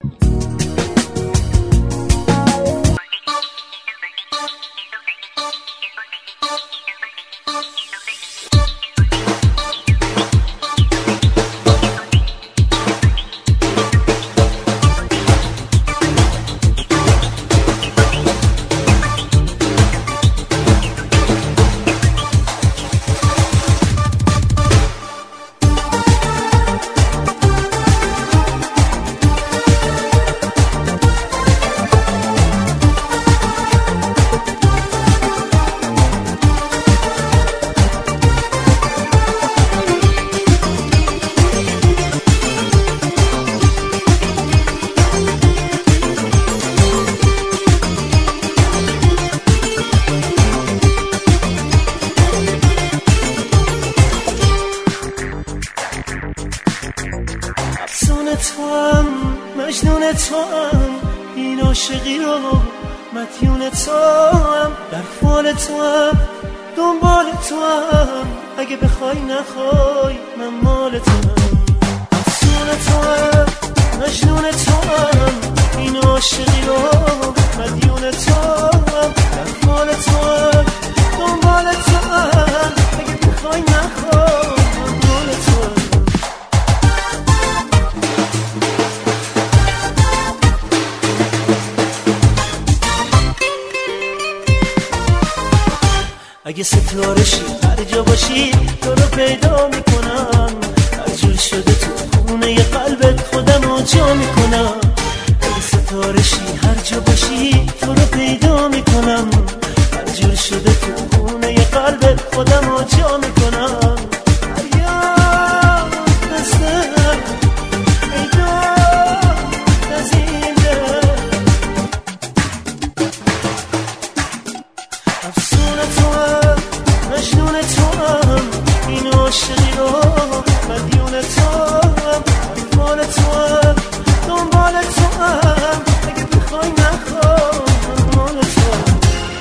توام مجنون توام این عاشقی رو مدیون توام در فال توام دنبال توام اگه بخوای نخوای من مال توام افسون توام مجنون توام این عاشقی رو مدیون توام در فال توام دنبال توام اگه بخوای نخوای من مال توام اگه ستارشی هر جا باشی تو رو پیدا میکنم هر جور شده تو خونه قلبت خودم رو جا میکنم اگه ستارشی هر جا باشی تو رو پیدا میکنم هر جور شده تو خونه قلبت خودم رو جا میکنم ایام دستم ای داد از این دل افسون توام مجنون توام این عاشقی رو مدیون توام مال توام دنبال توام اگه بخوای نخوای مال توام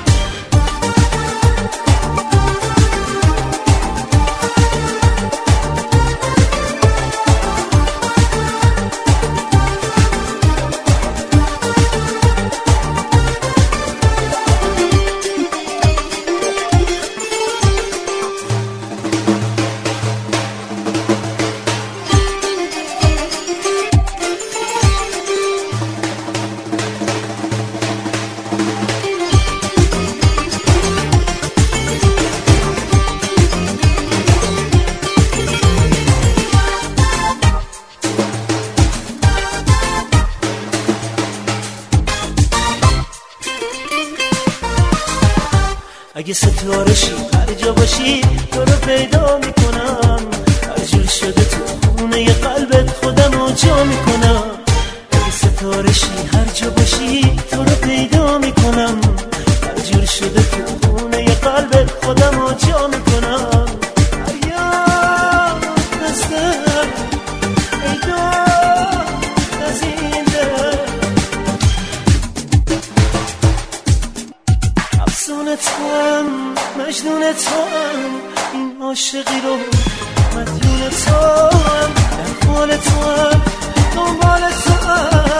اگه ستارشی هر جا باشی تو رو پیدا میکنم هر جور شده تو خونه قلبت خودم رو جا میکنم اگه ستارشی هر جا باشی تو رو پیدا میکنم هر جور شده تو خونه قلبت خودم رو جا میکنم ایام دستم ای داد از این دل افسون توام مجنون توام این عاشقی رو مدیون توام در حال توام دنبال توام